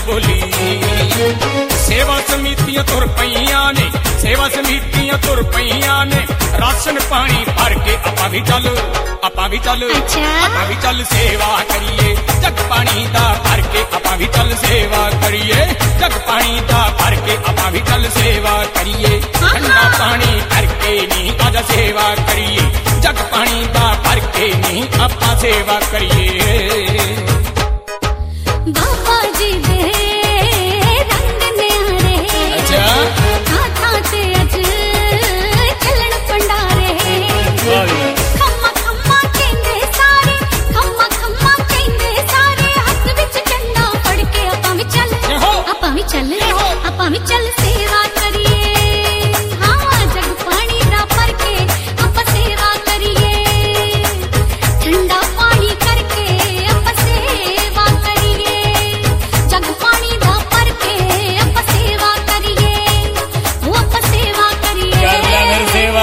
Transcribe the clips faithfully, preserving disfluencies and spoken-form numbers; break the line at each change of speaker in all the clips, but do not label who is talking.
बोली। सेवा समितियां तुर पईयां ने, सेवा समितियां तुर पईयां ने, राशन पानी भर के आपां भी चल, आपां भी चल, आपां भी चल सेवा करिए। जग पानी दा भर के आपां भी चल सेवा करिए। जग पानी दा भर के आपां भी चल सेवा करिए। ठंडा पानी भर के नी आजा सेवा करिए। जग पानी दा भर के नी आपां सेवा करिए।
बाबा जी दे रंग न्यारे,
अच्छा
हाथां ते अज चलन भंडारे। खम्मा खम्मा कहंदे सारे, खम्मा खम्मा कहंदे सारे, हत्थ विच झंडा फड़ के आपां भी चल, आपां भी चल, आपां भी चल सेवा करिए। हाँ जग पानी दा भर के आपां सेवा करिए। ठंडा पानी करके आपां सेवा करिए। जग पानी दा भर के आपां सेवा करिए। वो आपां सेवा करिए।
कर ले मेरी सेवा।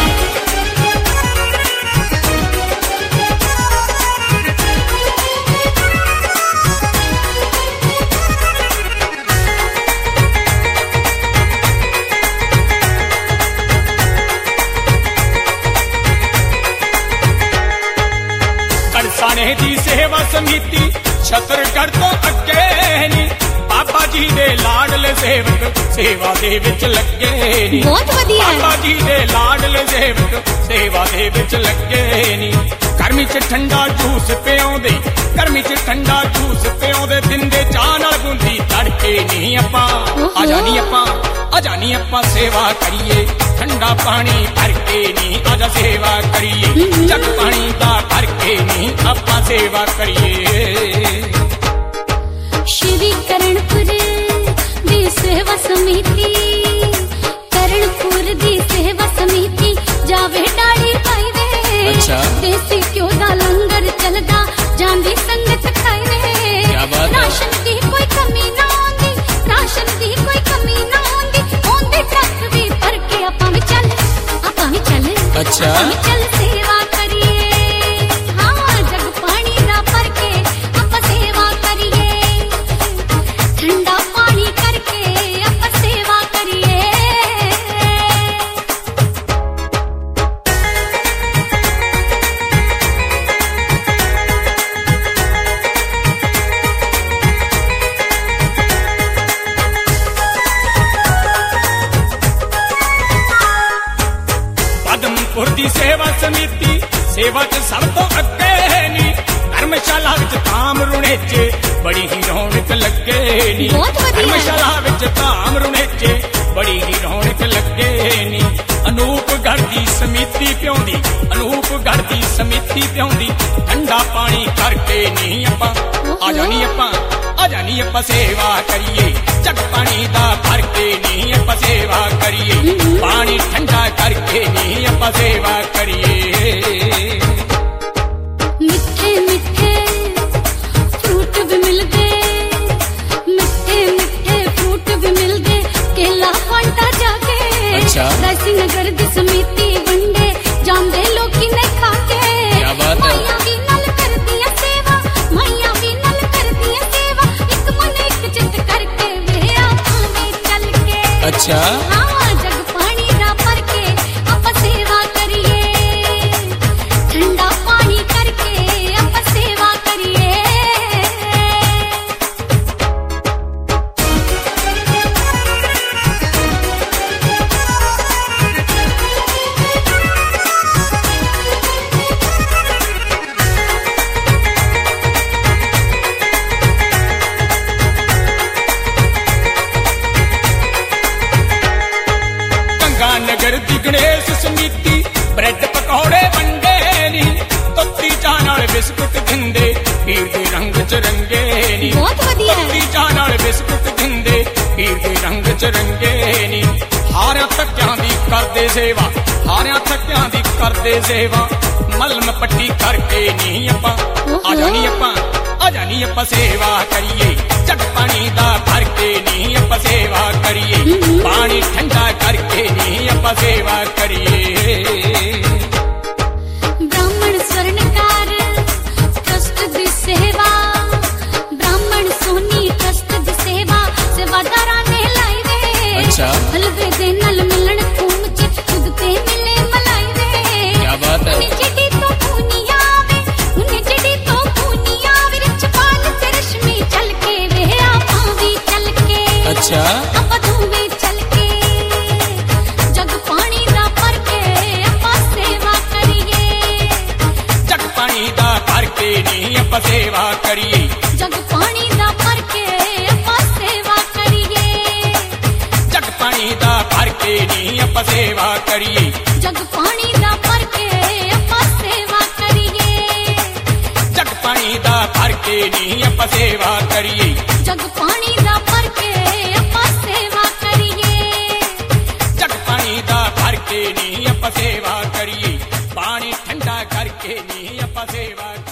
करसाने दी सेवा समिति छतरगढ़ तो अगे नी, बाबा जी दे लाडले सेवक सेवा दे विच लगे नी।
बहुत वधिया है।
बाबा जी दे लाडले सेवक सेवा दे विच लगे नी। गर्मी च ठंडा जूस पियाउंदे, गर्मी च ठंडा जूस पियाउंदे, दिंदे चाह नाल बूंदी तड़के नी आपां आजा नी आपां आजा नी आपां सेवा करिए। ठंडा पानी भर के नी आजा सेवा करिए। जग पानी दा भर के नी आपां सेवा करिए।
श्री करणपुर दी सेवा समिति, करणपुर दी सेवा समिति जावे डाली पाई वे।
अच्छा।
देसी घ्यो दा लंगर चलदा जांदी संगत खाई वे।
क्या बात है।
राशन दी कोई कमी ना आंदी, राशन दी कोई कमी ना आंदी, ओंदे ट्रक भी भर के आपां भी चल, आपां भी चल,
अच्छा।
आपां भी चल सेवा करिए। हाँ जग पानी दा भर के आपां सेवा करिए। ठंडा पानी करके आपां सेवा करिए।
पदमपुर दी सेवा समिति सेवा च सब तो अगे नी। धर्मशाला विच धाम रुणेचे बड़ी ही रौनक लगे नी।
बहुत वधिया।
धर्मशाला विच धाम रुणेचे बड़ी ही रौनक लगे नी। अनूपगढ़ दी समिति प्याउंदी, अनूपगढ़ दी समिति प्याउंदी, ठंडा पानी करके नी आपां आजा नी आपां आजा नी आपां सेवा करिए। जग पानी दा भर के नी आपां सेवा करिए। पानी ठंडा करके नी आपां सेवा करिए।
मिठे मिठे फ्रूट भी मिलदे, मिठे मिठे फ्रूट भी मिलदे, केला फांटा जाके।
अच्छा।
रायसी नगर दी समिति वंडे जांदे लोकी ने खाके।
क्या बात है।
माइयां भी नल करदियां सेवा, माइयां भी नल करदियां सेवा, एक मन एक चित करके वे आपां भी चल के।
अच्छा।
हाँ जग पानी दा भर के आपां सेवा करिए। ठंडा पानी करके आपां सेवा करिए।
नगर दी गणेश समिति ब्रेड पकौड़े वंडे नी। तोती चाह नाल बिस्कुट दिंदे पीर दे रंग च रंगे नी।
बहुत वधिया है।
तोती चाह नाल बिस्कुट दिंदे पीर दे रंग च रंगे नी। हारियां थक्कियां दी करदे सेवा, हारियां थक्कियां दी करदे सेवा, मलम पट्टी करके नी आपां आजा नी आपां आजा नी आपां सेवा करिए। जग पानी दा भर के नी आपां सेवा करिए। पानी ठंडा करके नी आपां सेवा करिए।
ब्राह्मण स्वर्णकार ट्रस्ट दी सेवा, ब्राह्मण सोनी ट्रस्ट दी सेवा।
ਅੱਛਾ
ਹਲਵੇ ਦੇ ਨਾਲ ਮਿਲਣ ਖੂਮ ਚ ਦੁੱਧ ਤੇ ਮਿਲੇ ਮਲਾਈ ਵੇ
ਕਿਆ ਬਾਤ ਹੈ
ਉਨੀ ਜਿਹੜੀ ਤੋਂ ਪੂਨੀਆ ਵੇ ਉਨੀ ਜਿਹੜੀ ਤੋਂ ਪੂਨੀਆ ਵੇ ਰਿਚ ਪਾਲ ਤੇ ਰਸ਼ਮੀ ਚੱਲ ਕੇ ਵੇ ਆਪਾਂ ਵੀ ਚੱਲ ਕੇ
ਅੱਛਾ
ਆਪਾਂ ਦੋਵੇਂ ਚੱਲ ਕੇ ਜਗ ਪਾਣੀ ਦਾ ਭਰ ਕੇ ਆਪਾਂ ਸੇਵਾ ਕਰੀਏ
ਜਗ ਪਾਣੀ ਦਾ ਭਰ ਕੇ ਨੀ ਆਪਾਂ ਸੇਵਾ ਕਰੀਏ
ਜਗ ਪਾਣੀ ਦਾ ਭਰ ਕੇ ਆਪਾਂ ਸੇਵਾ ਕਰੀਏ
ਜਗ ਪਾਣੀ ਦਾ ਭਰ ਕੇ ਨੀ ਆਪਾਂ ਸੇਵਾ ਕਰੀਏ
ਜਗ ਪਾਣੀ ਦਾ ਭਰ ਕੇ ਆਪਾਂ ਸੇਵਾ ਕਰੀਏ
ਜਗ ਪਾਣੀ ਦਾ ਭਰ ਕੇ ਨੀ ਆਪਾਂ ਸੇਵਾ ਕਰੀਏ
ਜਗ ਪਾਣੀ ਦਾ ਭਰ ਕੇ ਆਪਾਂ ਸੇਵਾ ਕਰੀਏ
ਜਗ ਪਾਣੀ ਦਾ ਭਰ ਕੇ ਨੀ ਆਪਾਂ ਸੇਵਾ ਕਰੀਏ ਪਾਣੀ ਠੰਡਾ ਕਰਕੇ ਨੀ ਆਪਾਂ ਸੇਵਾ